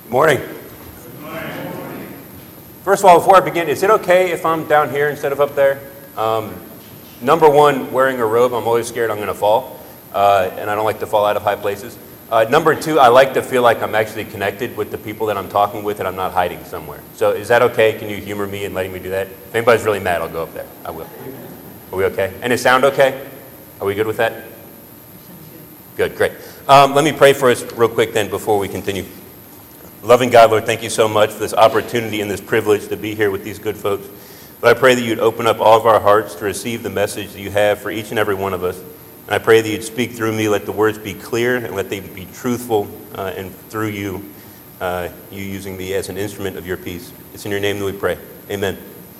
Morning. First of all, before I begin, is it okay if I'm down here instead of up there? Number one, wearing a robe, I'm always scared I'm going to fall, and I don't like to fall out of high places. Number two, I like to feel like I'm actually connected with the people that I'm talking with and I'm not hiding somewhere. So is that okay? Can you humor me in letting me do that? If anybody's really mad, I'll go up there. I will. Are we okay? And it sound okay? Are we good with that? Good, great. Let me pray for us real quick then before we continue. Loving God, Lord, thank you so much for this opportunity and this privilege to be here with these good folks. But I pray that you'd open up all of our hearts to receive the message that you have for each and every one of us. And I pray that you'd speak through me, let the words be clear, and let them be truthful, and through you, you using me as an instrument of your peace. It's in your name that we pray. Amen.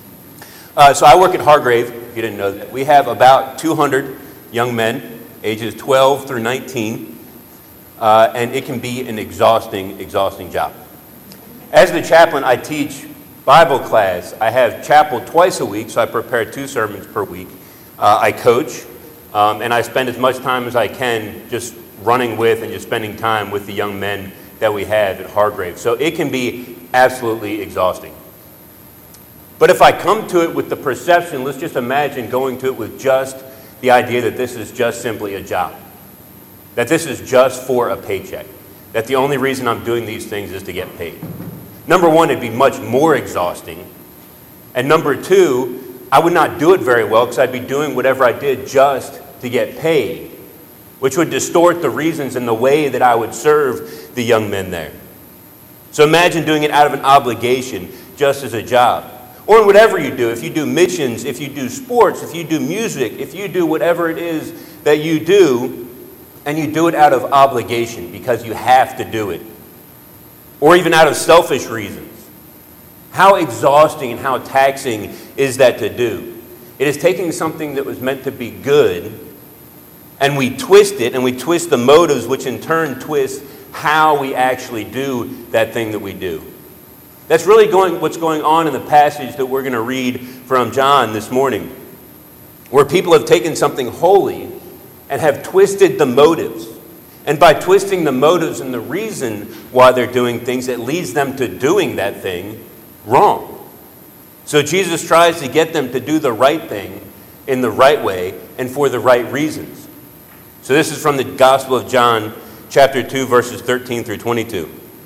So I work at Hargrave, if you didn't know that. We have about 200 young men, ages 12 through 19. And it can be an exhausting job. As the chaplain, I teach Bible class. I have chapel twice a week, so I prepare 2 sermons per week. I coach, and I spend as much time as I can just running with and just spending time with the young men that we have at Hargrave. So it can be absolutely exhausting. But if I come to it with the perception, let's just imagine going to it with just the idea that this is just simply a job. That this is just for a paycheck. That the only reason I'm doing these things is to get paid. Number one, it'd be much more exhausting. And number two, I would not do it very well because I'd be doing whatever I did just to get paid, which would distort the reasons and the way that I would serve the young men there. So imagine doing it out of an obligation just as a job. Or in whatever you do, if you do missions, if you do sports, if you do music, if you do whatever it is that you do, and you do it out of obligation because you have to do it, or even out of selfish reasons. How exhausting and how taxing is that to do? It is taking something that was meant to be good, and we twist it, and we twist the motives, which in turn twist how we actually do that thing that we do. That's really what's going on in the passage that we're going to read from John this morning, where people have taken something holy and have twisted the motives. And by twisting the motives and the reason why they're doing things, it leads them to doing that thing wrong. So Jesus tries to get them to do the right thing in the right way and for the right reasons. So this is from the Gospel of John, chapter 2, verses 13 through 22.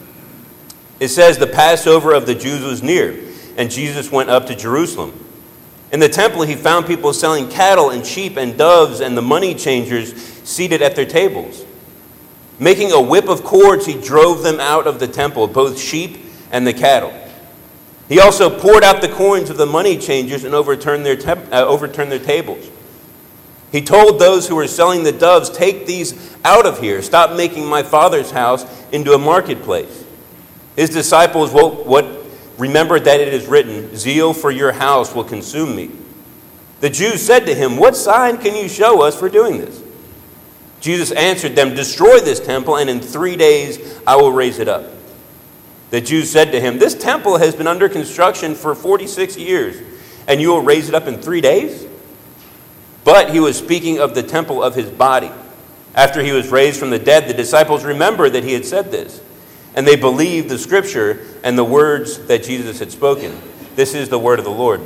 It says, "The Passover of the Jews was near, and Jesus went up to Jerusalem. In the temple, he found people selling cattle and sheep and doves and the money changers seated at their tables. Making a whip of cords, he drove them out of the temple, both sheep and the cattle. He also poured out the coins of the money changers and overturned their tables. He told those who were selling the doves, 'Take these out of here. Stop making my Father's house into a marketplace.' His disciples remembered that it is written, 'Zeal for your house will consume me.' The Jews said to him, 'What sign can you show us for doing this?' Jesus answered them, 'Destroy this temple, and in 3 days I will raise it up.' The Jews said to him, 'This temple has been under construction for 46 years, and you will raise it up in 3 days?' But he was speaking of the temple of his body. After he was raised from the dead, the disciples remembered that he had said this. And they believed the scripture and the words that Jesus had spoken. This is the word of the Lord."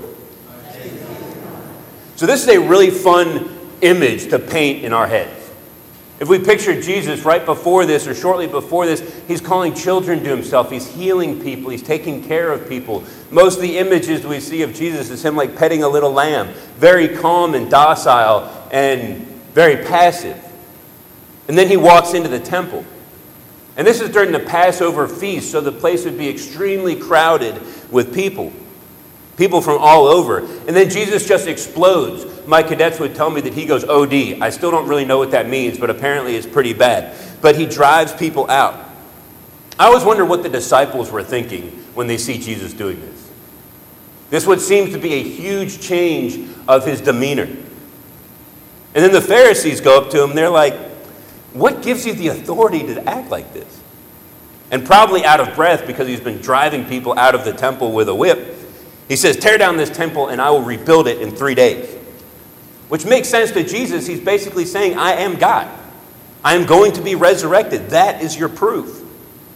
So this is a really fun image to paint in our heads. If we picture Jesus right before this or shortly before this, he's calling children to himself. He's healing people. He's taking care of people. Most of the images we see of Jesus is him like petting a little lamb, very calm and docile and very passive. And then he walks into the temple. And this is during the Passover feast, so the place would be extremely crowded with people from all over. And then Jesus just explodes. My cadets would tell me that he goes OD. I still don't really know what that means, but apparently it's pretty bad. But he drives people out. I always wonder what the disciples were thinking when they see Jesus doing this. This would seem to be a huge change of his demeanor. And then the Pharisees go up to him, they're like, "What gives you the authority to act like this?" And probably out of breath because he's been driving people out of the temple with a whip, he says, "Tear down this temple and I will rebuild it in 3 days." Which makes sense to Jesus. He's basically saying, I am God. I am going to be resurrected. That is your proof.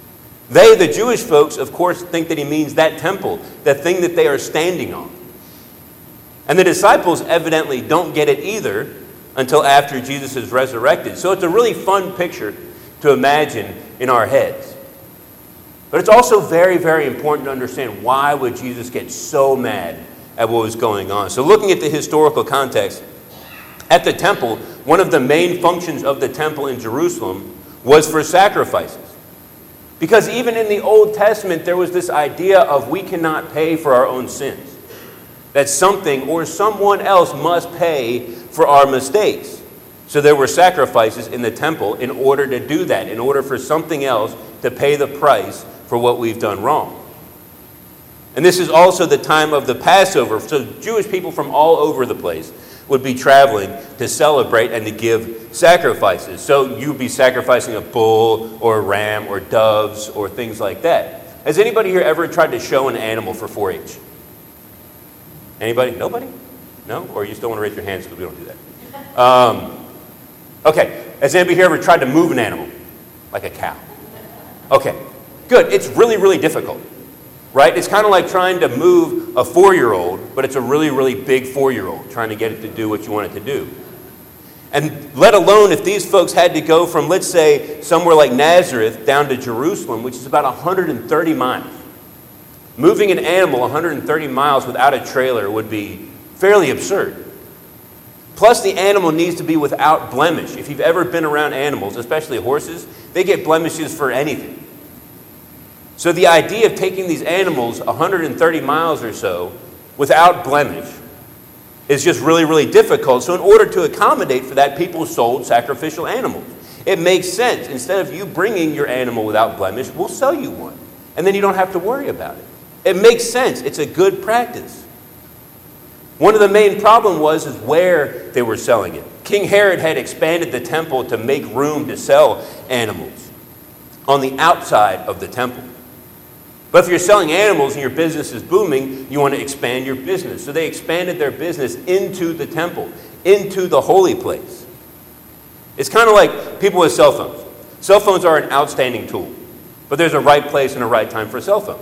They, the Jewish folks, of course, think that he means that temple, the thing that they are standing on. And the disciples evidently don't get it either until after Jesus is resurrected. So it's a really fun picture to imagine in our heads. But it's also very, very important to understand why would Jesus get so mad at what was going on. So looking at the historical context, at the temple, one of the main functions of the temple in Jerusalem was for sacrifices. Because even in the Old Testament, there was this idea of we cannot pay for our own sins. That something or someone else must pay for our mistakes. So there were sacrifices in the temple in order to do that, in order for something else to pay the price for what we've done wrong. And this is also the time of the Passover. So Jewish people from all over the place would be traveling to celebrate and to give sacrifices. So you'd be sacrificing a bull or a ram or doves or things like that. Has anybody here ever tried to show an animal for 4-H? Anybody? Nobody? No? Or you still want to raise your hands because we don't do that? Okay. Has anybody here ever tried to move an animal? Like a cow? Okay. Good. It's really, really difficult. Right? It's kind of like trying to move a 4-year-old, but it's a really, really big 4-year-old, trying to get it to do what you want it to do. And let alone if these folks had to go from, let's say, somewhere like Nazareth down to Jerusalem, which is about 130 miles. Moving an animal 130 miles without a trailer would be fairly absurd. Plus, the animal needs to be without blemish. If you've ever been around animals, especially horses, they get blemishes for anything. So the idea of taking these animals 130 miles or so without blemish is just really, really difficult. So in order to accommodate for that, people sold sacrificial animals. It makes sense. Instead of you bringing your animal without blemish, we'll sell you one. And then you don't have to worry about it. It makes sense. It's a good practice. One of the main problems is where they were selling it. King Herod had expanded the temple to make room to sell animals on the outside of the temple. But if you're selling animals and your business is booming, you want to expand your business. So they expanded their business into the temple, into the holy place. It's kind of like people with cell phones. Cell phones are an outstanding tool, but there's a right place and a right time for cell phones.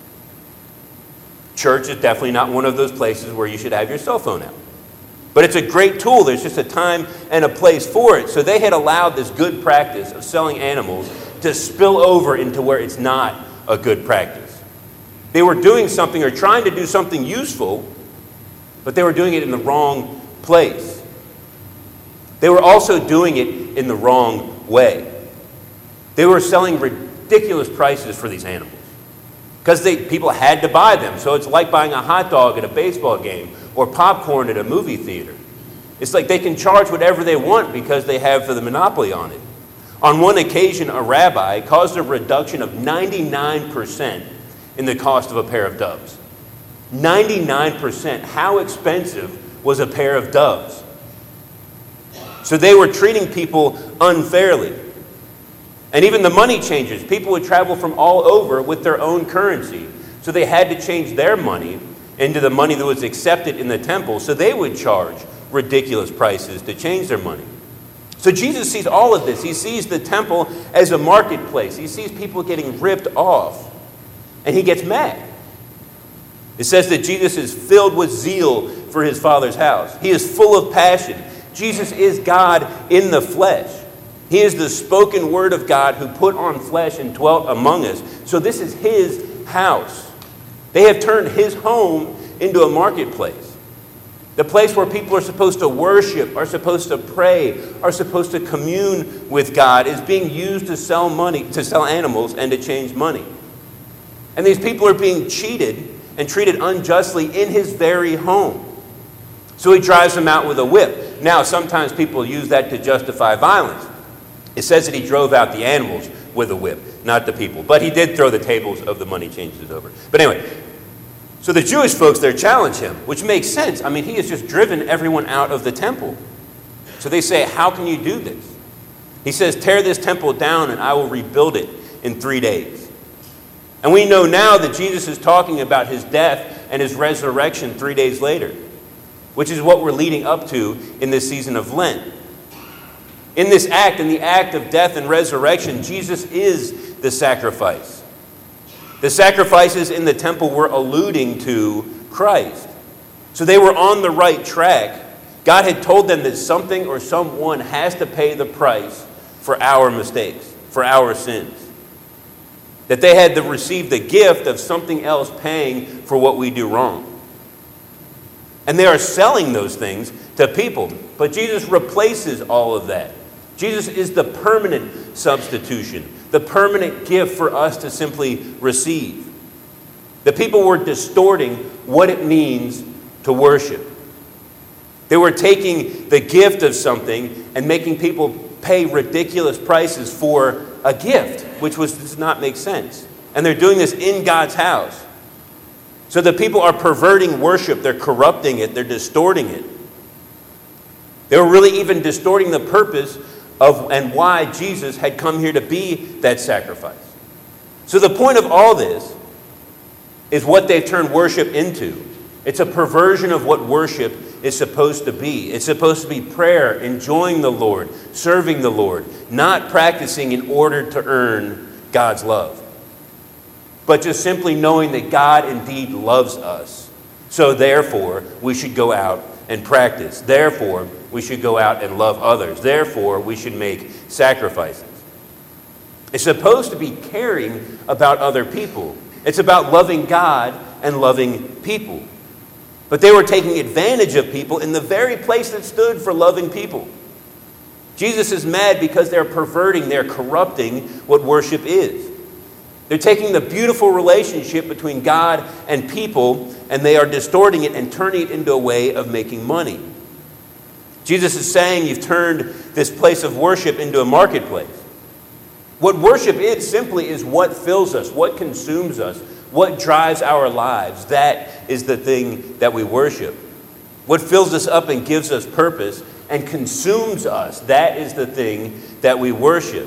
Church is definitely not one of those places where you should have your cell phone out. But it's a great tool. There's just a time and a place for it. So they had allowed this good practice of selling animals to spill over into where it's not a good practice. They were doing something or trying to do something useful, but they were doing it in the wrong place. They were also doing it in the wrong way. They were selling ridiculous prices for these animals because people had to buy them. So it's like buying a hot dog at a baseball game or popcorn at a movie theater. It's like they can charge whatever they want because they have the monopoly on it. On one occasion, a rabbi caused a reduction of 99% in the cost of a pair of doves. 99%. How expensive was a pair of doves? So they were treating people unfairly. And even the money changers, people would travel from all over with their own currency. So they had to change their money into the money that was accepted in the temple. So they would charge ridiculous prices to change their money. So Jesus sees all of this. He sees the temple as a marketplace. He sees people getting ripped off. And he gets mad. It says that Jesus is filled with zeal for his Father's house. He is full of passion. Jesus is God in the flesh. He is the spoken word of God who put on flesh and dwelt among us. So this is his house. They have turned his home into a marketplace. The place where people are supposed to worship, are supposed to pray, are supposed to commune with God is being used to sell money, to sell animals and to change money. And these people are being cheated and treated unjustly in his very home. So he drives them out with a whip. Now, sometimes people use that to justify violence. It says that he drove out the animals with a whip, not the people. But he did throw the tables of the money changers over. But anyway, so the Jewish folks there challenge him, which makes sense. I mean, he has just driven everyone out of the temple. So they say, how can you do this? He says, tear this temple down and I will rebuild it in 3 days. And we know now that Jesus is talking about his death and his resurrection 3 days later, which is what we're leading up to in this season of Lent. In this act, in the act of death and resurrection, Jesus is the sacrifice. The sacrifices in the temple were alluding to Christ. So they were on the right track. God had told them that something or someone has to pay the price for our mistakes, for our sins. That they had to receive the gift of something else paying for what we do wrong. And they are selling those things to people. But Jesus replaces all of that. Jesus is the permanent substitution, the permanent gift for us to simply receive. The people were distorting what it means to worship. They were taking the gift of something and making people pay ridiculous prices for a gift, which does not make sense. And they're doing this in God's house. So the people are perverting worship. They're corrupting it. They're distorting it. They were really even distorting the purpose of and why Jesus had come here to be that sacrifice. So the point of all this is what they've turned worship into. It's a perversion of what worship is supposed to be. It's supposed to be prayer, enjoying the Lord, serving the Lord, not practicing in order to earn God's love, but just simply knowing that God indeed loves us. So therefore, we should go out and practice. Therefore, we should go out and love others. Therefore, we should make sacrifices. It's supposed to be caring about other people. It's about loving God and loving people. But they were taking advantage of people in the very place that stood for loving people. Jesus is mad because they're perverting, they're corrupting what worship is. They're taking the beautiful relationship between God and people, and they are distorting it and turning it into a way of making money. Jesus is saying you've turned this place of worship into a marketplace. What worship is simply is what fills us, what consumes us, what drives our lives. That is the thing that we worship. What fills us up and gives us purpose and consumes us, that is the thing that we worship.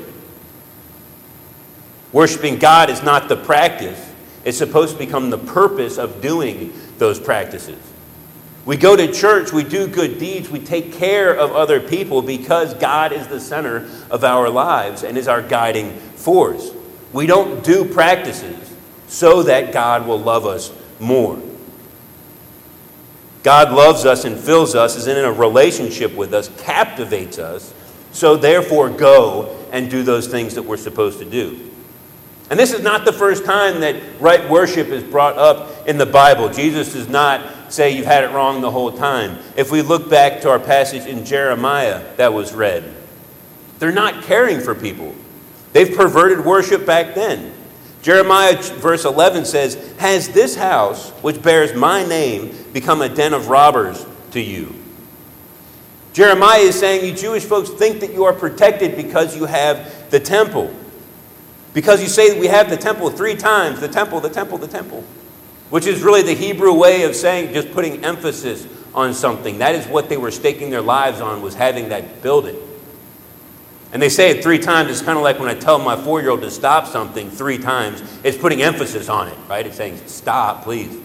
Worshiping God is not the practice. It's supposed to become the purpose of doing those practices. We go to church, we do good deeds, we take care of other people because God is the center of our lives and is our guiding force. We don't do practices so that God will love us more. God loves us and fills us, is in a relationship with us, captivates us, so therefore go and do those things that we're supposed to do. And this is not the first time that right worship is brought up in the Bible. Jesus does not say you've had it wrong the whole time. If we look back to our passage in Jeremiah that was read, they're not caring for people. They've perverted worship back then. Jeremiah verse 11 says, "Has this house, which bears my name, become a den of robbers to you?" Jeremiah is saying, you Jewish folks think that you are protected because you have the temple. Because you say that we have the temple 3 times, the temple, the temple, the temple. Which is really the Hebrew way of saying, just putting emphasis on something. That is what they were staking their lives on, was having that building. And they say it 3 times. It's kind of like when I tell my 4-year-old to stop something 3 times. It's putting emphasis on it, right? It's saying, stop, please.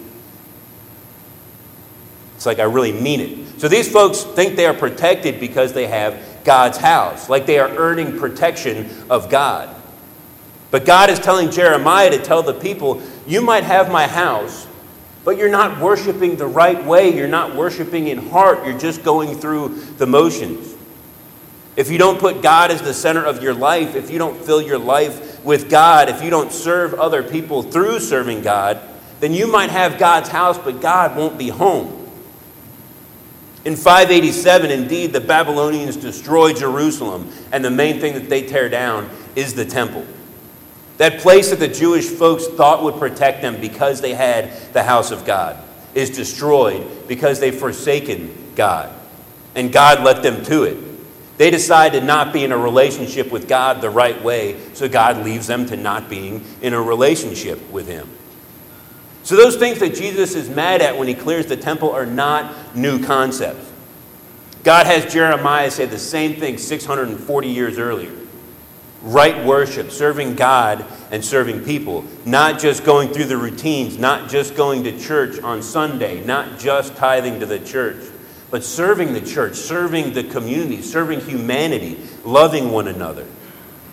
It's like I really mean it. So these folks think they are protected because they have God's house. Like they are earning protection of God. But God is telling Jeremiah to tell the people, you might have my house, but you're not worshiping the right way. You're not worshiping in heart. You're just going through the motions. If you don't put God as the center of your life, if you don't fill your life with God, if you don't serve other people through serving God, then you might have God's house, but God won't be home. In 587, indeed, the Babylonians destroy Jerusalem, and the main thing that they tear down is the temple. That place that the Jewish folks thought would protect them because they had the house of God is destroyed because they've forsaken God. And God led them to it. They decide to not be in a relationship with God the right way, so God leaves them to not being in a relationship with Him. So those things that Jesus is mad at when He clears the temple are not new concepts. God has Jeremiah say the same thing 640 years earlier. Right worship, serving God and serving people. Not just going through the routines, not just going to church on Sunday, not just tithing to the church, but serving the church, serving the community, serving humanity, loving one another.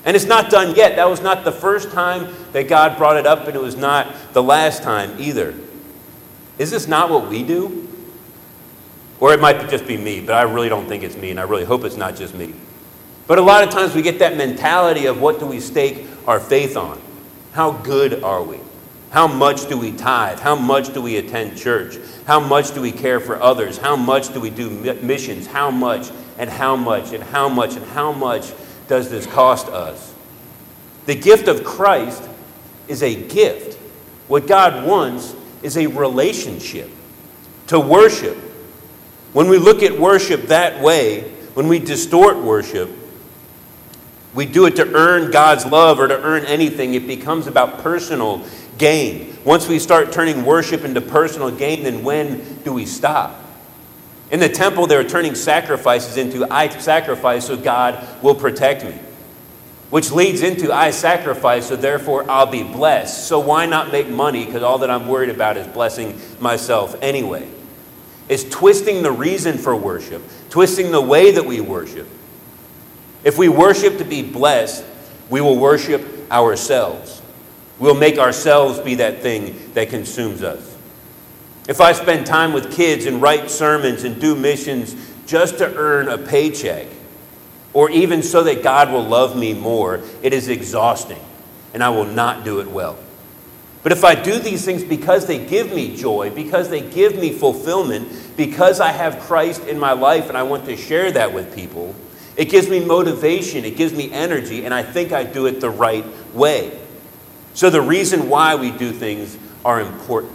And it's not done yet. That was not the first time that God brought it up, and it was not the last time either. Is this not what we do? Or it might just be me, but I really don't think it's me, and I really hope it's not just me. But a lot of times we get that mentality of what do we stake our faith on? How good are we? How much do we tithe? How much do we attend church? How much do we care for others? How much do we do missions? How much and how much and how much and how much does this cost us? The gift of Christ is a gift. What God wants is a relationship. To worship. When we look at worship that way, when we distort worship, we do it to earn God's love or to earn anything. It becomes about personal gain. Once we start turning worship into personal gain, then when do we stop? In the temple, they were turning sacrifices into, I sacrifice so God will protect me. Which leads into, I sacrifice so therefore I'll be blessed. So why not make money? Because all that I'm worried about is blessing myself anyway. It's twisting the reason for worship, twisting the way that we worship. If we worship to be blessed, we will worship ourselves. We'll make ourselves be that thing that consumes us. If I spend time with kids and write sermons and do missions just to earn a paycheck, or even so that God will love me more, it is exhausting, and I will not do it well. But if I do these things because they give me joy, because they give me fulfillment, because I have Christ in my life and I want to share that with people, it gives me motivation, it gives me energy, and I think I do it the right way. So the reason why we do things are important.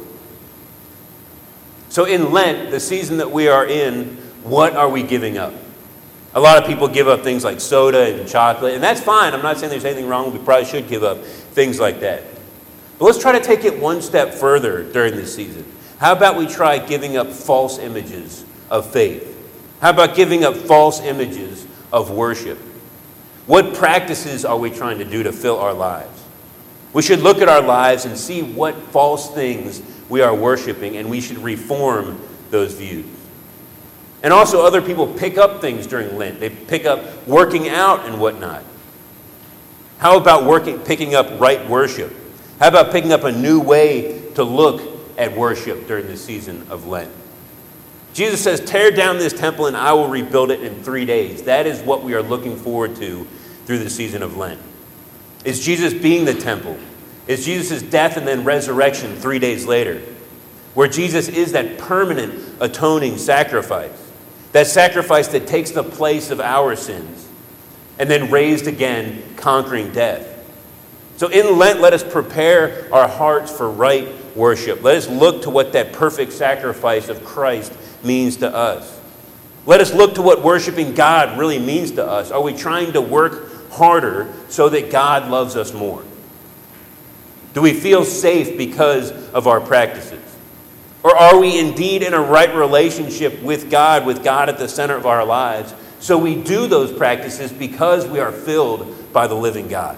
So in Lent, the season that we are in, what are we giving up? A lot of people give up things like soda and chocolate, and that's fine. I'm not saying there's anything wrong. We probably should give up things like that. But let's try to take it one step further during this season. How about we try giving up false images of faith? How about giving up false images of worship? What practices are we trying to do to fill our lives? We should look at our lives and see what false things we are worshiping, and we should reform those views. And also other people pick up things during Lent. They pick up working out and whatnot. How about picking up right worship? How about picking up a new way to look at worship during the season of Lent? Jesus says, tear down this temple and I will rebuild it in 3 days. That is what we are looking forward to through the season of Lent. Is Jesus being the temple? Is Jesus' death and then resurrection 3 days later? Where Jesus is that permanent atoning sacrifice. That sacrifice that takes the place of our sins. And then raised again, conquering death. So in Lent, let us prepare our hearts for right worship. Let us look to what that perfect sacrifice of Christ means to us. Let us look to what worshiping God really means to us. Are we trying to work harder so that God loves us more? Do we feel safe because of our practices? Or are we indeed in a right relationship with God at the center of our lives, so we do those practices because we are filled by the living God?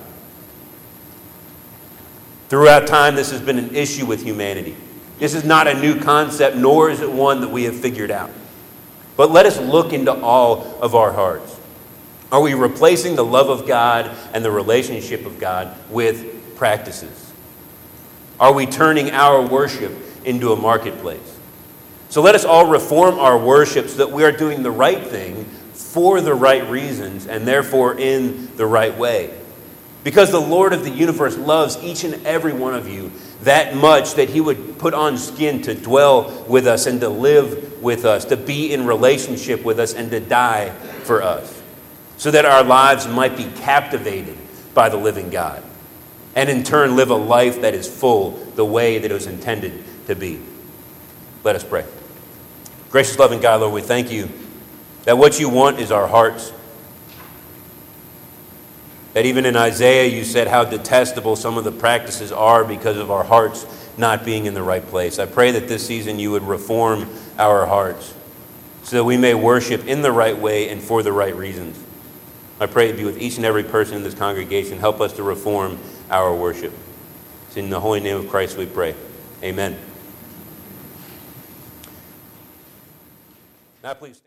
Throughout time, this has been an issue with humanity. This is not a new concept, nor is it one that we have figured out. But let us look into all of our hearts. Are we replacing the love of God and the relationship of God with practices? Are we turning our worship into a marketplace? So let us all reform our worship so that we are doing the right thing for the right reasons and therefore in the right way. Because the Lord of the universe loves each and every one of you that much that he would put on skin to dwell with us and to live with us, to be in relationship with us and to die for us, so that our lives might be captivated by the living God and in turn live a life that is full the way that it was intended to be. Let us pray. Gracious, loving God, Lord, we thank you that what you want is our hearts. That even in Isaiah you said how detestable some of the practices are because of our hearts not being in the right place. I pray that this season you would reform our hearts so that we may worship in the right way and for the right reasons. I pray it be with each and every person in this congregation. Help us to reform our worship. It's in the holy name of Christ we pray. Amen. Now please.